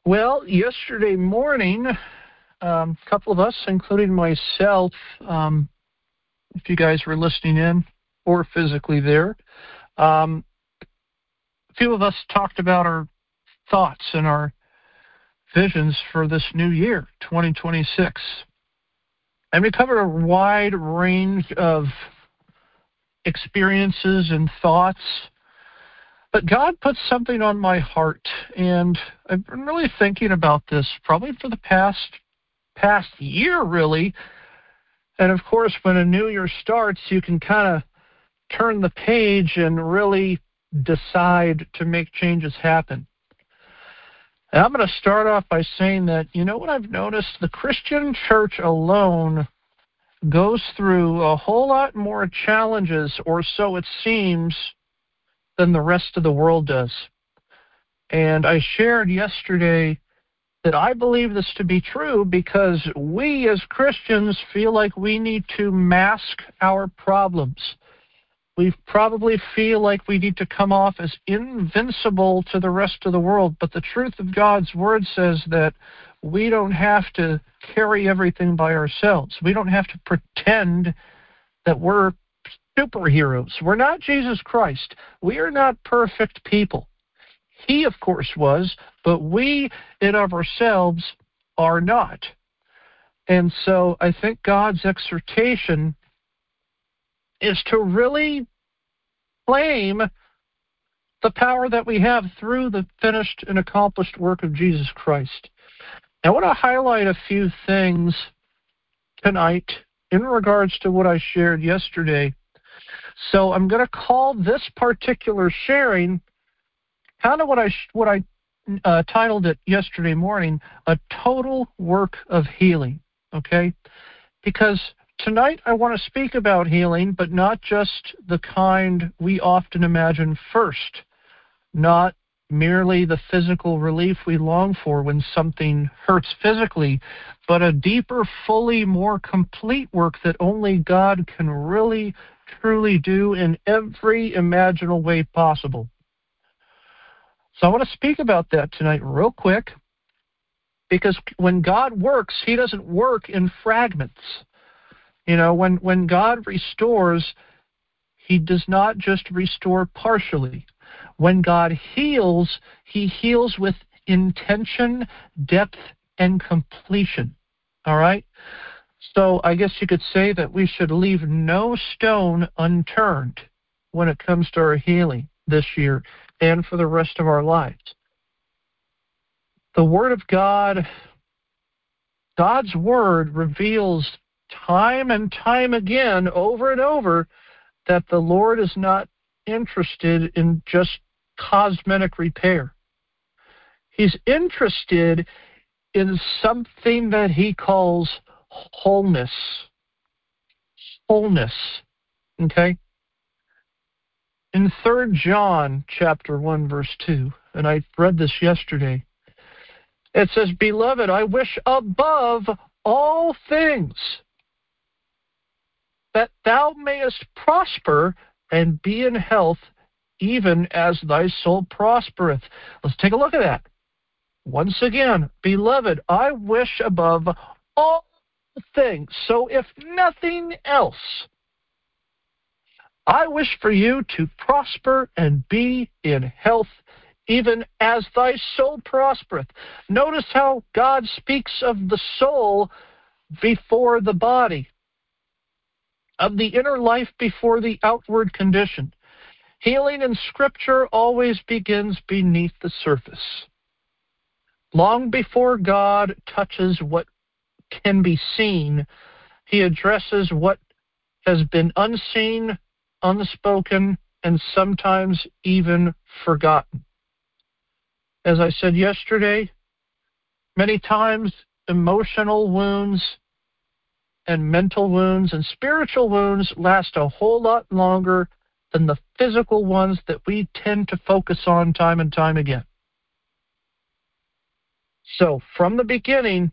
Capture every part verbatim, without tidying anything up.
Well, yesterday morning, um, a couple of us, including myself, um, if you guys were listening in or physically there, um, a few of us talked about our thoughts and our visions for this new year, twenty twenty-six. And we covered a wide range of experiences and thoughts. But God put something on my heart, and I've been really thinking about this probably for the past past year, really. And of course, when a new year starts, you can kind of turn the page and really decide to make changes happen. And I'm going to start off by saying that, you know what I've noticed? The Christian church alone goes through a whole lot more challenges, or so it seems, than the rest of the world does. And I shared yesterday that I believe this to be true because we as Christians feel like we need to mask our problems. We probably feel like we need to come off as invincible to the rest of the world, but the truth of God's Word says that we don't have to carry everything by ourselves. We don't have to pretend that we're superheroes. We're not Jesus Christ. We are not perfect people. He, of course, was, but we in of ourselves are not. And so I think God's exhortation is to really claim the power that we have through the finished and accomplished work of Jesus Christ. I want to highlight a few things tonight in regards to what I shared yesterday. So I'm going to call this particular sharing kind of what I what I uh, titled it yesterday morning, a total work of healing, okay? Because tonight I want to speak about healing, but not just the kind we often imagine first, not merely the physical relief we long for when something hurts physically, but a deeper, fully, more complete work that only God can really, truly do in every imaginable way possible. So I want to speak about that tonight real quick, because when God works, He doesn't work in fragments. You know, when, when God restores, He does not just restore partially. When God heals, He heals with intention, depth, and completion. All right? So I guess you could say that we should leave no stone unturned when it comes to our healing this year and for the rest of our lives. The Word of God, God's Word reveals time and time again, over and over, that the Lord is not interested in just cosmetic repair. He's interested in something that He calls wholeness. Wholeness. Okay? In Third John chapter one, verse two, and I read this yesterday, it says, "Beloved, I wish above all things that thou mayest prosper and be in health, even as thy soul prospereth." Let's take a look at that. Once again, beloved, I wish above all things. So if nothing else, I wish for you to prosper and be in health, even as thy soul prospereth. Notice how God speaks of the soul before the body, of the inner life before the outward condition. Healing in Scripture always begins beneath the surface. Long before God touches what can be seen, He addresses what has been unseen, unspoken, and sometimes even forgotten. As I said yesterday, many times emotional wounds and mental wounds and spiritual wounds last a whole lot longer than the physical ones that we tend to focus on time and time again. So from the beginning,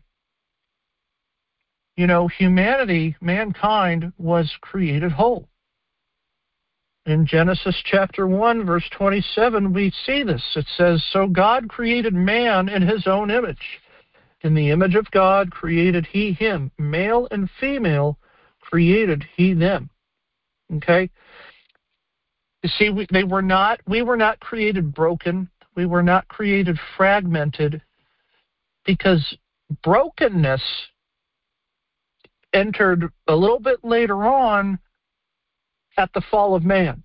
you know, humanity, mankind, was created whole. In Genesis chapter one, verse twenty-seven, we see this. It says, "So God created man in his own image. In the image of God created he him. Male and female created he them." Okay? You see, we, they were not, we were not created broken. We were not created fragmented, because brokenness entered a little bit later on at the fall of man.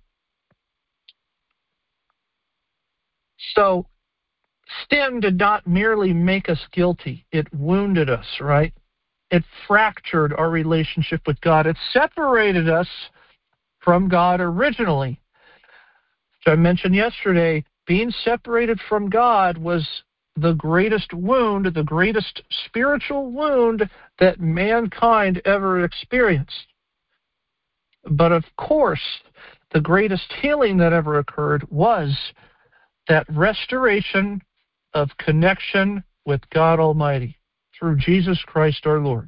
So sin did not merely make us guilty. It wounded us, right? It fractured our relationship with God. It separated us from God originally. So I mentioned yesterday, being separated from God was the greatest wound, the greatest spiritual wound that mankind ever experienced. But of course, the greatest healing that ever occurred was that restoration of connection with God Almighty through Jesus Christ our Lord.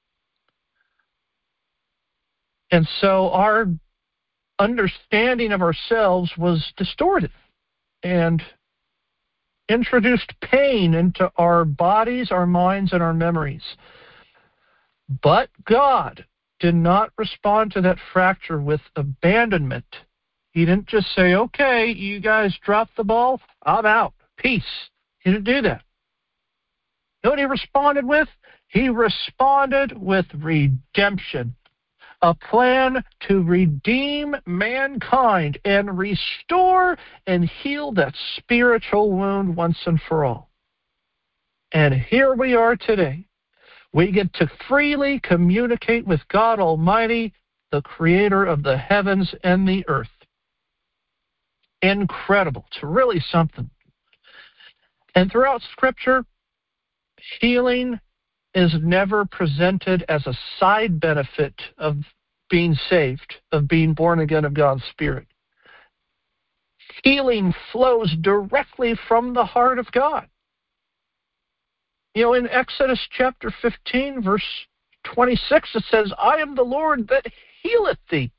And so our understanding of ourselves was distorted and introduced pain into our bodies, our minds, and our memories. But God did not respond to that fracture with abandonment. He didn't just say, "Okay, you guys dropped the ball, I'm out, peace." He didn't do that. You know what he responded with? He responded with redemption. A plan to redeem mankind and restore and heal that spiritual wound once and for all. And here we are today. We get to freely communicate with God Almighty, the creator of the heavens and the earth. Incredible. It's really something. And throughout Scripture, healing is never presented as a side benefit of being saved, of being born again of God's Spirit. Healing flows directly from the heart of God. You know, in Exodus chapter fifteen, verse twenty-six, it says, "I am the Lord that healeth thee."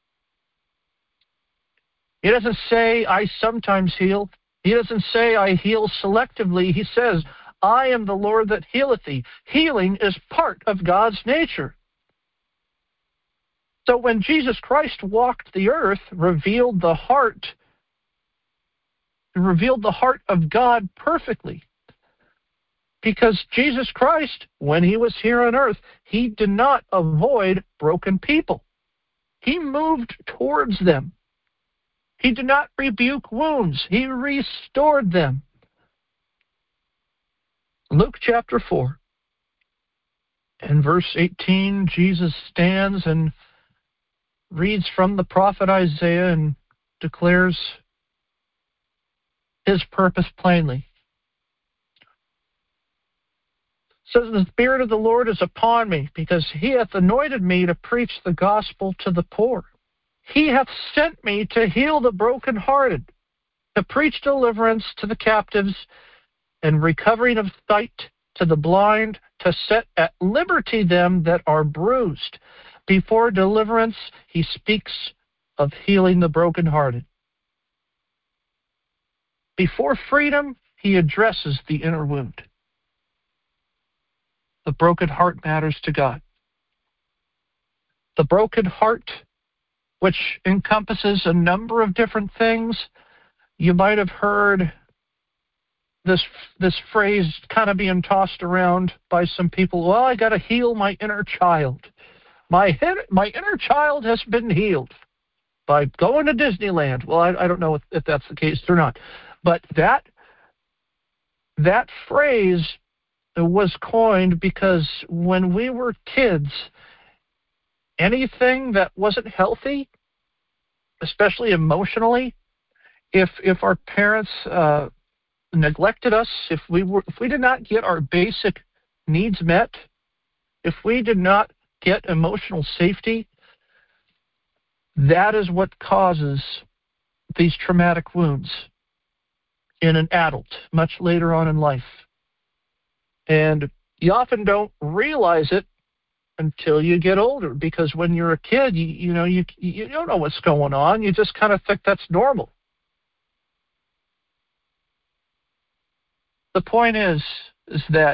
He doesn't say, "I sometimes heal." He doesn't say, "I heal selectively." He says, "I am the Lord that healeth thee." Healing is part of God's nature. So when Jesus Christ walked the earth, revealed the heart, revealed the heart of God perfectly. Because Jesus Christ, when he was here on earth, he did not avoid broken people. He moved towards them. He did not rebuke wounds. He restored them. Luke chapter four. In verse eighteen, Jesus stands and reads from the prophet Isaiah and declares his purpose plainly. It says, "The Spirit of the Lord is upon me, because he hath anointed me to preach the gospel to the poor. He hath sent me to heal the brokenhearted, to preach deliverance to the captives, and recovering of sight to the blind, to set at liberty them that are bruised." Before deliverance, he speaks of healing the brokenhearted. Before freedom, he addresses the inner wound. The broken heart matters to God. The broken heart, which encompasses a number of different things. You might have heard this this phrase kind of being tossed around by some people. "Well, I got to heal my inner child. My my inner child has been healed by going to Disneyland." Well, I, I don't know if, if that's the case or not, but that that phrase was coined because when we were kids, anything that wasn't healthy, especially emotionally, if if our parents uh, neglected us, if we were if we did not get our basic needs met, if we did not get emotional safety, that is what causes these traumatic wounds in an adult much later on in life. And you often don't realize it until you get older, because when you're a kid, you, you know, you, you don't know what's going on. You just kind of think that's normal. The point is, is that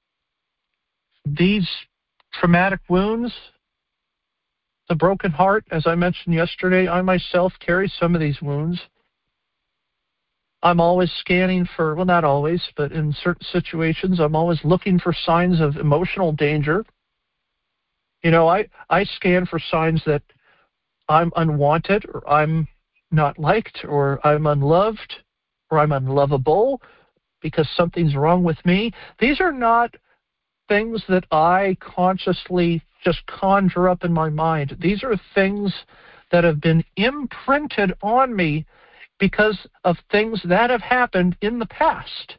these traumatic wounds, the broken heart, as I mentioned yesterday, I myself carry some of these wounds. I'm always scanning for, well, not always, but in certain situations, I'm always looking for signs of emotional danger. You know, I, I scan for signs that I'm unwanted, or I'm not liked, or I'm unloved, or I'm unlovable because something's wrong with me. These are not things that I consciously just conjure up in my mind. These are things that have been imprinted on me because of things that have happened in the past.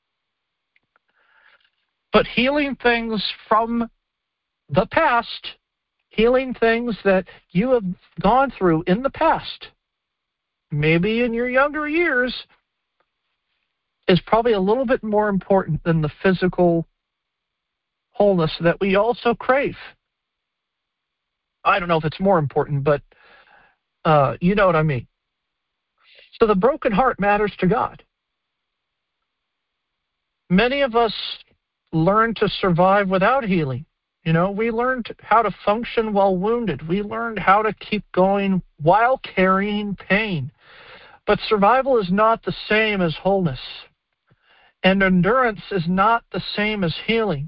But healing things from the past, healing things that you have gone through in the past, maybe in your younger years, is probably a little bit more important than the physical wholeness that we also crave. I don't know if it's more important, but uh, you know what I mean. So the broken heart matters to God. Many of us learn to survive without healing. You know, we learned how to function while wounded. We learned how to keep going while carrying pain. But survival is not the same as wholeness. And endurance is not the same as healing.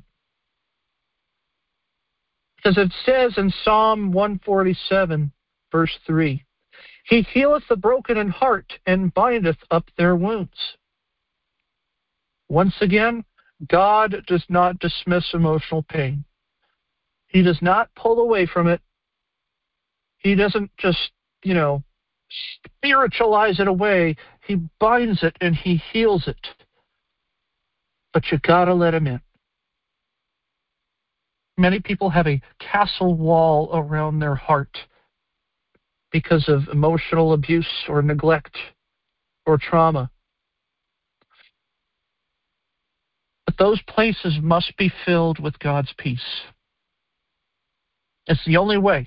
Because it says in Psalm one forty-seven, verse three, He healeth the broken in heart and bindeth up their wounds. Once again, God does not dismiss emotional pain. He does not pull away from it. He doesn't just, you know, spiritualize it away. He binds it and he heals it. But you gotta let him in. Many people have a castle wall around their heart because of emotional abuse or neglect or trauma. But those places must be filled with God's peace. It's the only way.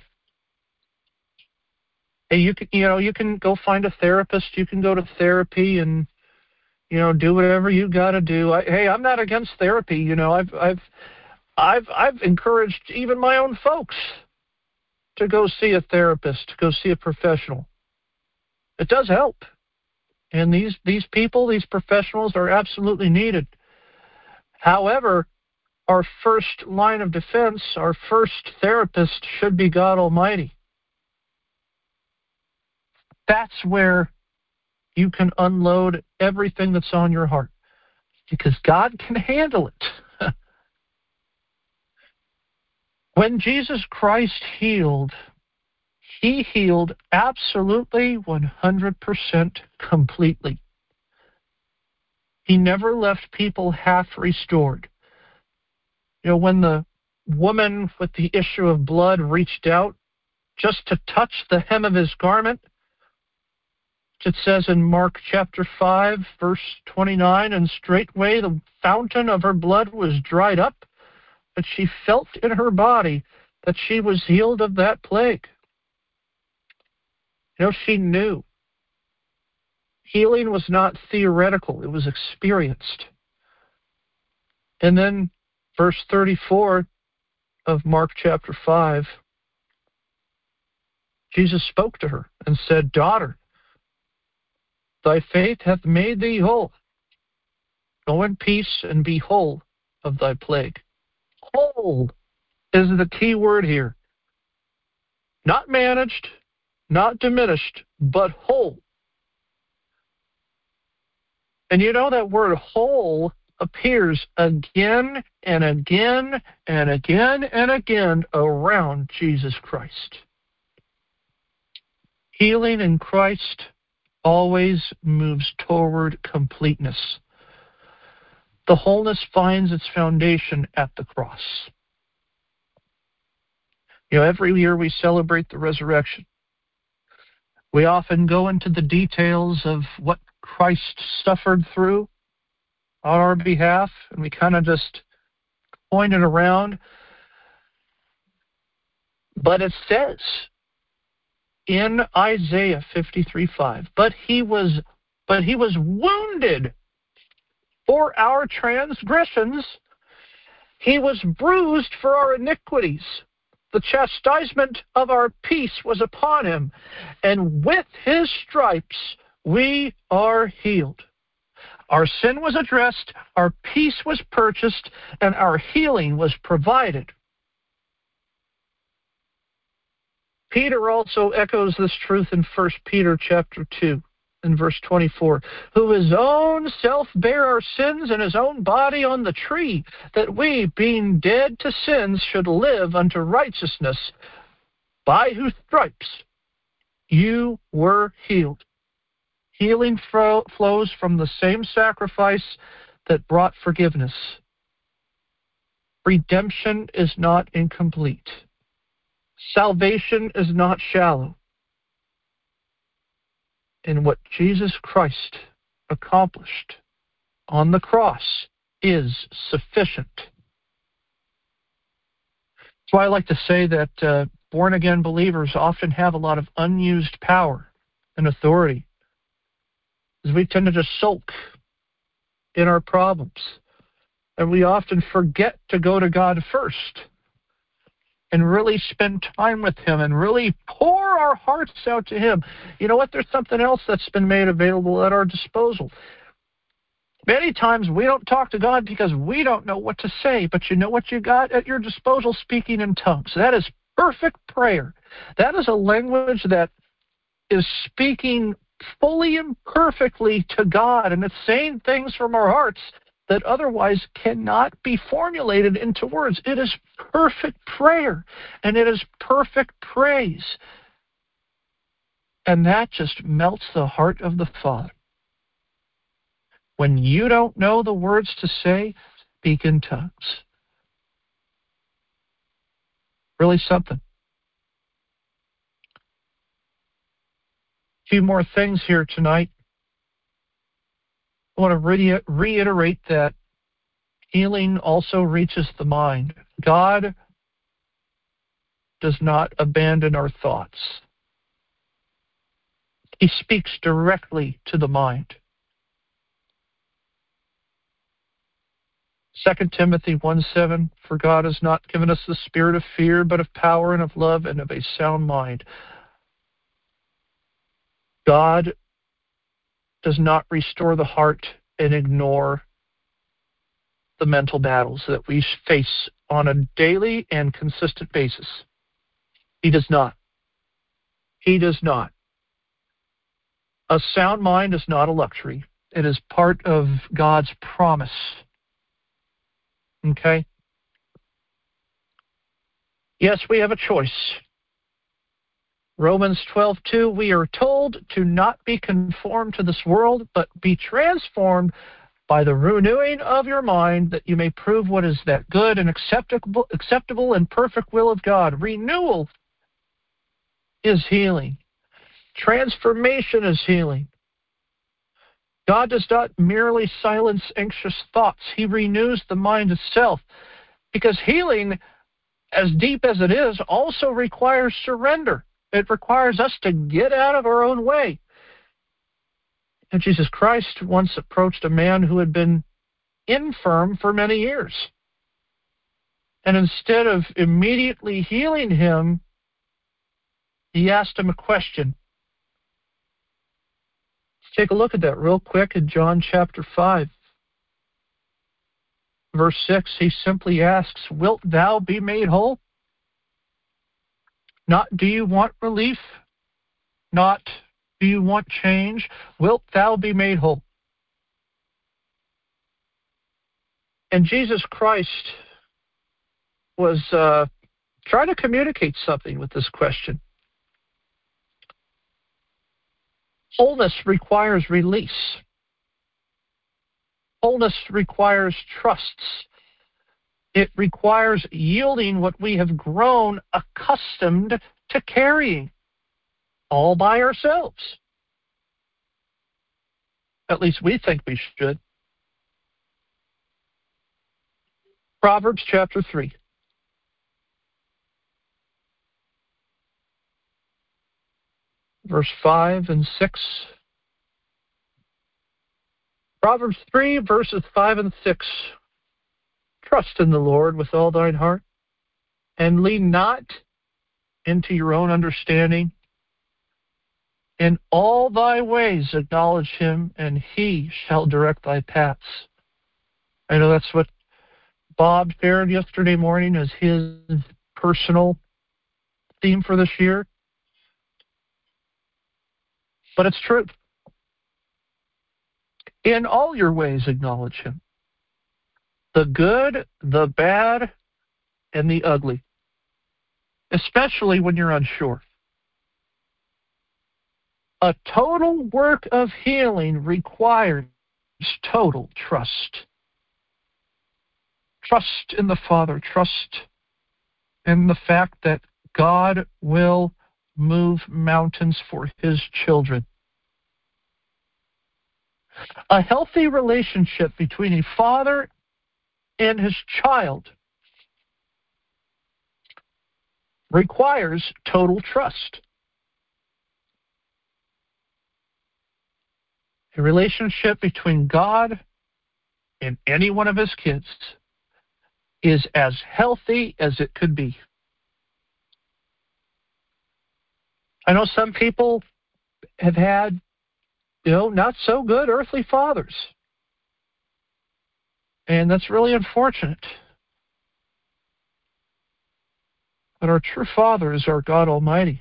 Hey, you can, you know, you can go find a therapist. You can go to therapy and, you know, do whatever you got to do. I, hey, I'm not against therapy. You know, I've, I've, I've, I've encouraged even my own folks to go see a therapist, to go see a professional. It does help, and these these people, these professionals, are absolutely needed. However, our first line of defense, our first therapist, should be God Almighty. That's where you can unload everything that's on your heart, because God can handle it. When Jesus Christ healed, he healed absolutely one hundred percent completely. He never left people half restored. You know, when the woman with the issue of blood reached out just to touch the hem of his garment, it says in Mark chapter five, verse twenty-nine, and straightway the fountain of her blood was dried up, but she felt in her body that she was healed of that plague. You know, she knew. Healing was not theoretical, it was experienced. And then verse thirty-four of Mark chapter five, Jesus spoke to her and said, Daughter, thy faith hath made thee whole. Go in peace and be whole of thy plague. Whole is the key word here. Not managed, not diminished, but whole. And you know that word whole appears again and again and again and again around Jesus Christ. Healing in Christ always moves toward completeness. The wholeness finds its foundation at the cross. You know, every year we celebrate the resurrection. We often go into the details of what Christ suffered through on our behalf, and we kind of just point it around. But it says in Isaiah fifty-three five, but he was but he was wounded for our transgressions, he was bruised for our iniquities. The chastisement of our peace was upon him, and with his stripes we are healed. Our sin was addressed, our peace was purchased, and our healing was provided. Peter also echoes this truth in First Peter chapter two, in verse twenty-four, who his own self bare our sins in his own body on the tree, that we, being dead to sins, should live unto righteousness, by whose stripes you were healed. Healing fro- flows from the same sacrifice that brought forgiveness. Redemption is not incomplete. Salvation is not shallow. And what Jesus Christ accomplished on the cross is sufficient. That's why I like to say that uh, born-again believers often have a lot of unused power and authority, as we tend to just sulk in our problems. And we often forget to go to God first and really spend time with Him and really pour our hearts out to Him. You know what? There's something else that's been made available at our disposal. Many times we don't talk to God because we don't know what to say, but you know what you got at your disposal? Speaking in tongues. That is perfect prayer. That is a language that is speaking fully and perfectly to God, and it's saying things from our hearts that otherwise cannot be formulated into words. It is perfect prayer, and it is perfect praise. And that just melts the heart of the Father. When you don't know the words to say, speak in tongues. Really something. A few more things here tonight. I want to re- reiterate that healing also reaches the mind. God does not abandon our thoughts. He speaks directly to the mind. Second Timothy one seven, for God has not given us the spirit of fear, but of power and of love and of a sound mind. God does not restore the heart and ignore the mental battles that we face on a daily and consistent basis. He does not. He does not. A sound mind is not a luxury. It is part of God's promise. Okay? Yes, we have a choice. Romans twelve two, we are told to not be conformed to this world, but be transformed by the renewing of your mind, that you may prove what is that good and acceptable, acceptable and perfect will of God. Renewal is healing. Transformation is healing. God does not merely silence anxious thoughts. He renews the mind itself, because healing, as deep as it is, also requires surrender. It requires us to get out of our own way. And Jesus Christ once approached a man who had been infirm for many years. And instead of immediately healing him, he asked him a question. Let's take a look at that real quick in John chapter five. Verse six, he simply asks, wilt thou be made whole? Not, do you want relief? Not, do you want change? Wilt thou be made whole? And Jesus Christ was uh, trying to communicate something with this question. Wholeness requires release. Wholeness requires trusts. It requires yielding what we have grown accustomed to carrying all by ourselves. At least we think we should. Proverbs chapter three. verse five and six. Proverbs three, verses five and six. Trust in the Lord with all thine heart, and lean not into your own understanding. In all thy ways acknowledge him, and he shall direct thy paths. I know that's what Bob shared yesterday morning as his personal theme for this year. But it's true. In all your ways acknowledge him. The good, the bad, and the ugly. Especially when you're unsure. A total work of healing requires total trust. Trust in the Father. Trust in the fact that God will move mountains for his children. A healthy relationship between a father and his child requires total trust. A relationship between God and any one of his kids is as healthy as it could be. I know some people have had, you know, not so good earthly fathers. And that's really unfortunate. But our true Father is our God Almighty.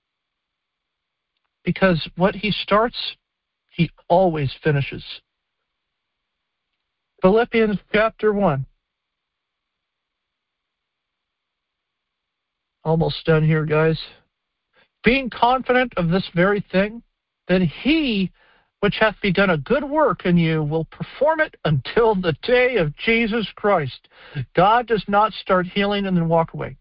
Because what he starts, he always finishes. Philippians chapter one. Almost done here, guys. Being confident of this very thing, that he which hath begun a good work in you will perform it until the day of Jesus Christ. God does not start healing and then walk away.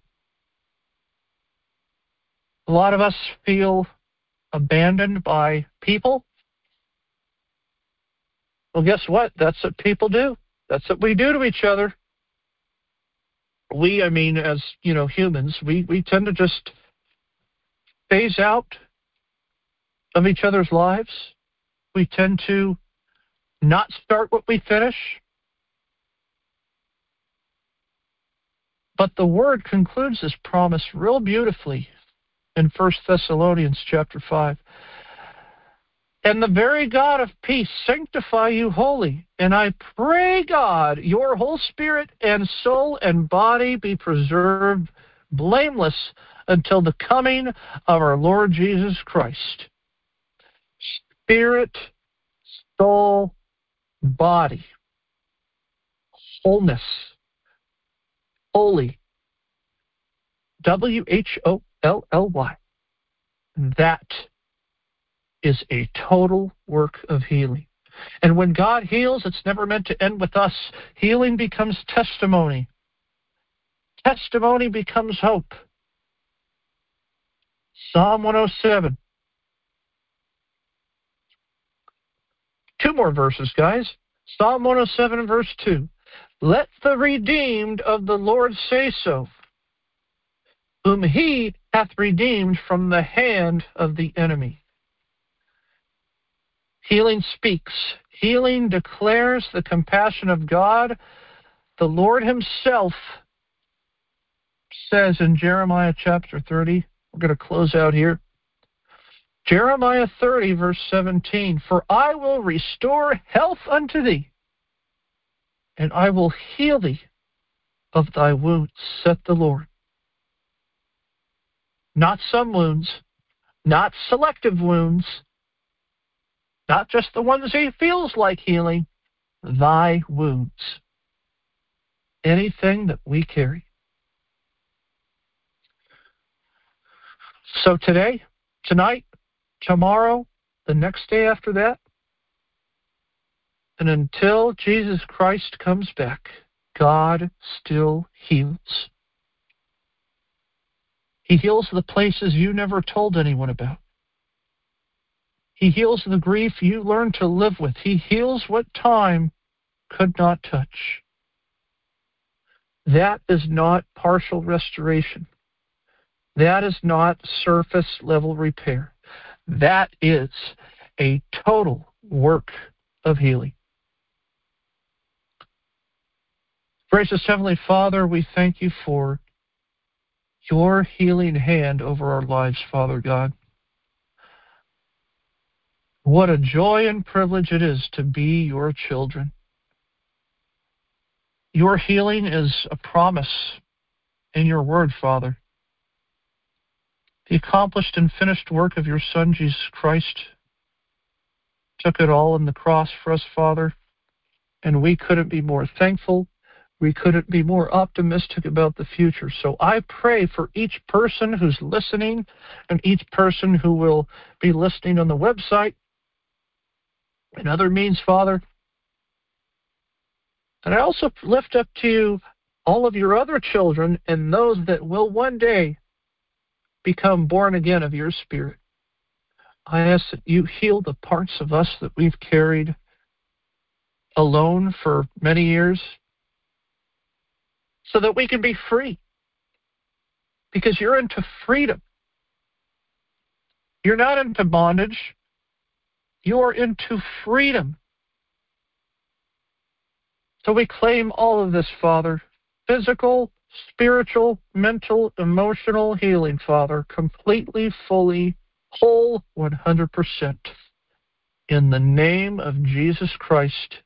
A lot of us feel abandoned by people. Well, guess what? That's what people do. That's what we do to each other. We, I mean, as, you know, humans, we, we tend to just phase out of each other's lives. We tend to not start what we finish. But the Word concludes this promise real beautifully in First Thessalonians chapter five. And the very God of peace sanctify you wholly. And I pray, God, your whole spirit and soul and body be preserved blameless until the coming of our Lord Jesus Christ. Spirit, soul, body, wholeness, holy, W H O L L Y. That is a total work of healing. And when God heals, it's never meant to end with us. Healing becomes testimony. Testimony becomes hope. Psalm one oh seven. Two more verses, guys. Psalm one oh seven and verse two. Let the redeemed of the Lord say so, whom he hath redeemed from the hand of the enemy. Healing speaks. Healing declares the compassion of God. The Lord himself says in Jeremiah chapter thirty, we're going to close out here. Jeremiah thirty, verse seventeen, for I will restore health unto thee, and I will heal thee of thy wounds, saith the Lord. Not some wounds, not selective wounds, not just the ones he feels like healing, thy wounds. Anything that we carry. So today, tonight, tomorrow, the next day after that, and until Jesus Christ comes back, God still heals. He heals the places you never told anyone about. He heals the grief you learned to live with. He heals what time could not touch. That is not partial restoration. That is not surface level repair. That is a total work of healing. Gracious Heavenly Father, we thank you for your healing hand over our lives, Father God. What a joy and privilege it is to be your children. Your healing is a promise in your word, Father. The accomplished and finished work of your Son, Jesus Christ, took it all on the cross for us, Father, and we couldn't be more thankful. We couldn't be more optimistic about the future. So I pray for each person who's listening and each person who will be listening on the website and other means, Father. And I also lift up to you all of your other children and those that will one day become born again of your Spirit. I ask that you heal the parts of us that we've carried alone for many years so that we can be free. Because you're into freedom. You're not into bondage. You're into freedom. So we claim all of this, Father. Physical, spiritual, mental, emotional healing, Father. Completely, fully, whole, one hundred percent. In the name of Jesus Christ,